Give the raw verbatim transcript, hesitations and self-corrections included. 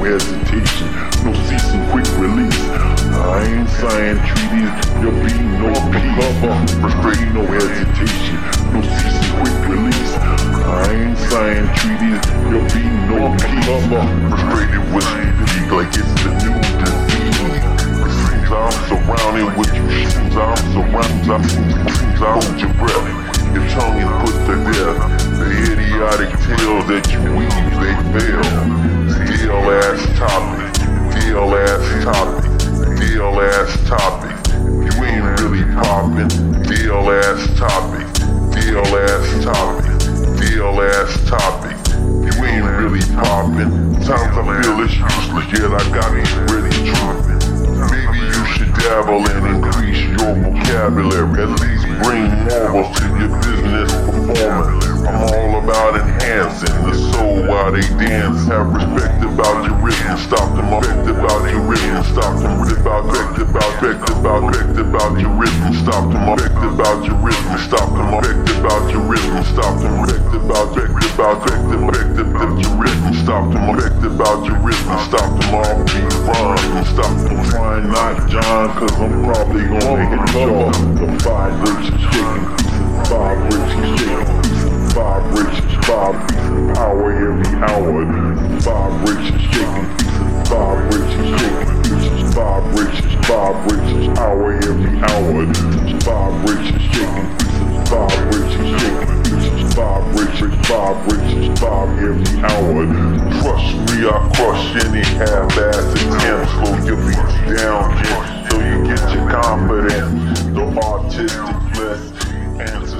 hesitation, no ceasing, quick release. I ain't signing treaties, there'll be no peace. Frustrating, no hesitation, no ceasing, quick release. I ain't signing treaties, there'll be no peace. Frustrated with fatigue like it's the new disease. Seems I'm surrounded with you, seems I'm surrounded, I'm seems I hold your breath. Your tongue is put to death. The idiotic tales that you weave, they fail. D L ass topic, D L ass topic, D L ass topic. You ain't really poppin'. D L ass topic, D L ass topic, D L ass topic. You ain't really poppin'. Times I feel it's useless, yet I got me ready dropping. Maybe you should dabble and increase your vocabulary. At least bring morals to your business performance. I'm all about enhancing the soul while they dance. Have respect about your rhythm, stop them. Respect about your rhythm, stop them. Respect about, respect about, respect about, respect about your rhythm, stop them. Respect about your rhythm, stop them. Respect about your rhythm, stop them. Respect about, respect about, respect about your rhythm, stop them. Respect about your rhythm, stop them. All beat rhymes, stop them. Trying not John, cause I'm probably gonna make it short. The vibration shaking pieces, vibration shaking pieces. Vibrations, vibrations, power every hour. Vibrations, shaking pieces, vibrations, shaking pieces. Vibrations, vibrations, power every hour. Vibrations, shaking pieces, vibrations, shaking pieces. Vibrations, vibrations, vibe every hour. Trust me, I crush any half-ass attempt. Slow your beats down, so you get your confidence. The artistic bliss and